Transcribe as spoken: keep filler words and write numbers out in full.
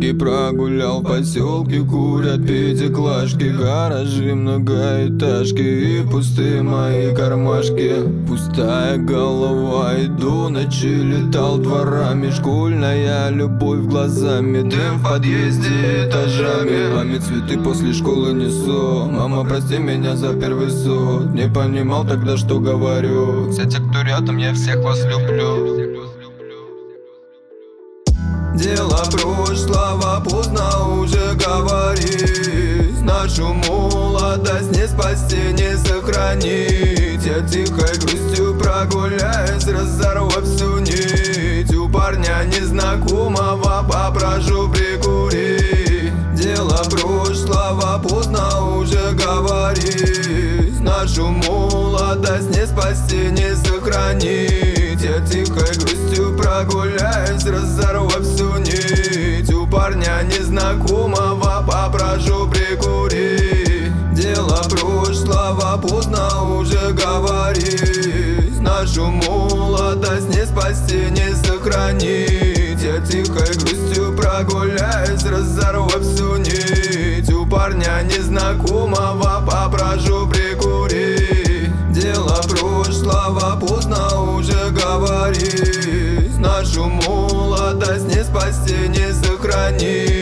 Сутки прогулял в поселке, курят пятиклашки, гаражи, многоэтажки и пустые мои кармашки. Пустая голова, иду ночи, летал дворами, школьная любовь глазами, дым в подъезде этажами. Маме цветы после школы несу, мама, прости меня за первый суд. Не понимал тогда, что говорю. Все те, кто рядом, я всех вас люблю. Дело прошлого, поздно уже говорить. Нашу молодость не спасти, не сохранить. Я тихой грустью прогуляюсь, разорвав всю нить. У парня незнакомого попрошу прикурить. Дело прошлого, поздно уже говорить. Нашу молодость не спасти, не сохранить. Я тихой грустью прогуляюсь, разорвав всю нить. У парня незнакомого попрошу прикурить. Дело прошлого, поздно уже говорить. Нашу молодость не спасти, не сохранить. Я тихой грустью прогуляюсь, разорвав всю нить. У парня незнакомого попрошу прикурить. Дело прошлого, поздно уже говорить. Нашу молодость не спасти, не сохранить.